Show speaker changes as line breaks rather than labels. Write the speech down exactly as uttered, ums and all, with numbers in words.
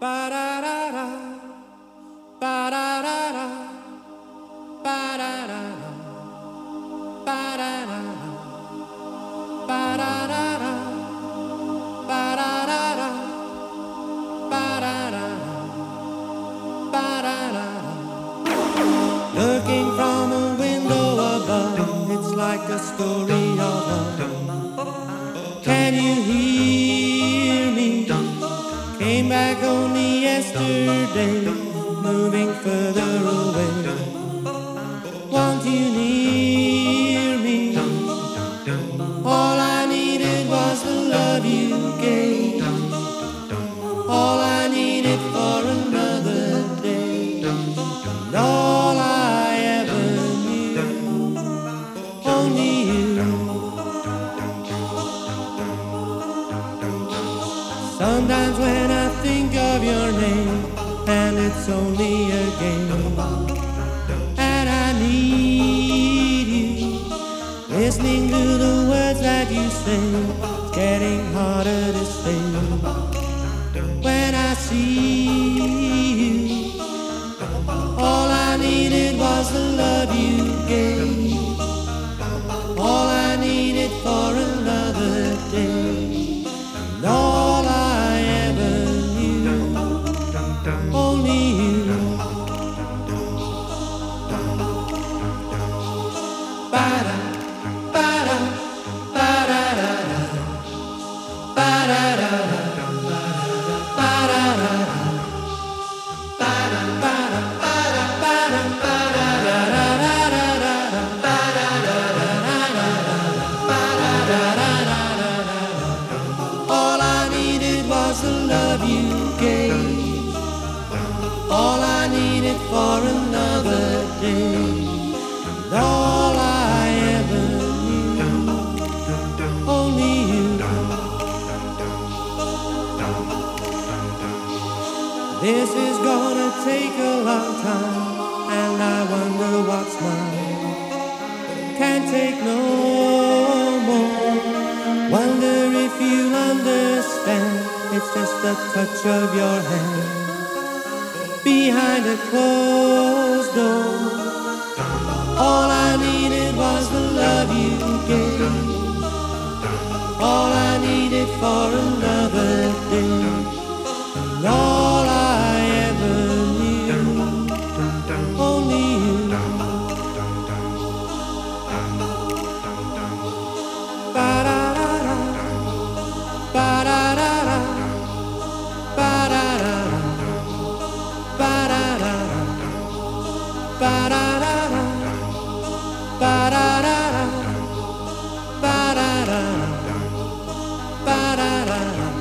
Ba-da-da-da, ba-da-da-da, ba-da-da-da, ba-da-da-da, ba-da-da-da, ba-da-da-da, ba-da-da-da, ba-da-da-da. Looking from a window above, it's like a story of love. Can you hear me? Came back only yesterday, moving further away. Want you near me? All I needed was the love you gave. All I needed for another day. And all I ever knew, only you. Sometimes when I think of your name, and it's only a game, and I need you, listening to the words that you sing, it's getting harder to stay. When I see you, all I needed was the love you gave. All I needed for another day. And all I ever knew, only you. Ba-da, ba-da, ba-da-da-da, ba-da-da-da, ba-da-da-da, ba-da, ba-da, ba-da, ba-da, ba-da-da-da-da-da, ba-da-da-da-da-da-da. All I needed was the love you gave. All I needed for another day. And all I ever knew, only you. This is gonna take a long time, and I wonder what's mine. Can't take no more. Wonder if you understand. It's just the touch of your hand behind a closed door. All I needed was the love you gave. All I needed for another day. And all I ever knew, only you. Ba-da-da-da, ba-da-da-da, ba-da-da-da, ba-da-da-da, ba-da-da-da, ba-da-da-da, ba-da-da-da, ba-da-da-da.